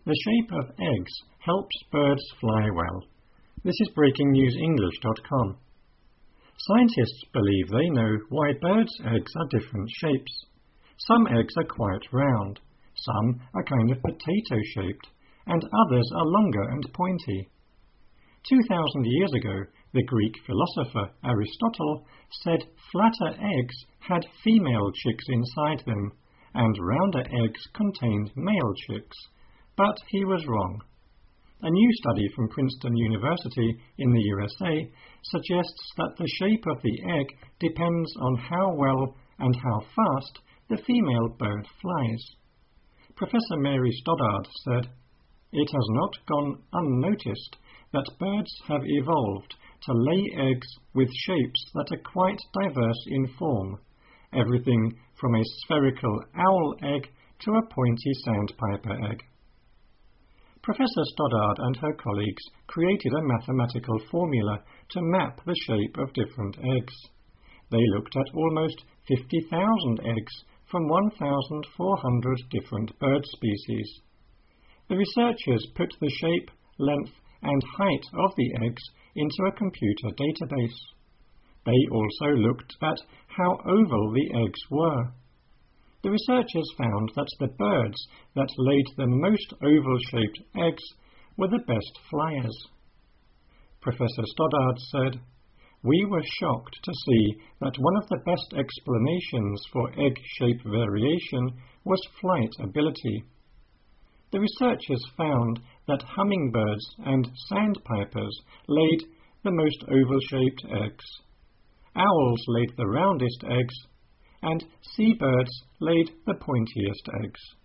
The shape of eggs helps birds fly well. This is BreakingNewsEnglish.com. Scientists believe they know why birds' eggs are different shapes. Some eggs are quite round, some are kind of potato-shaped, and others are longer and pointy. 2,000 years ago, the Greek philosopher Aristotle said flatter eggs had female chicks inside them, and rounder eggs contained male chicks. But he was wrong. A new study from Princeton University in the USA suggests that the shape of the egg depends on how well and how fast the female bird flies. Professor Mary Stoddard said, "It has not gone unnoticed that birds have evolved to lay eggs with shapes that are quite diverse in form, everything from a spherical owl egg to a pointy sandpiper egg." Professor Stoddard and her colleagues created a mathematical formula to map the shape of different eggs. They looked at almost 50,000 eggs from 1,400 different bird species. The researchers put the shape, length, and height of the eggs into a computer database. They also looked at how oval the eggs were. The researchers found that the birds that laid the most oval-shaped eggs were the best flyers. Professor Stoddard said, "We were shocked to see that one of the best explanations for egg shape variation was flight ability. The researchers found that hummingbirds and sandpipers laid the most oval-shaped eggs. Owls laid the roundest eggs, and seabirds laid the pointiest eggs.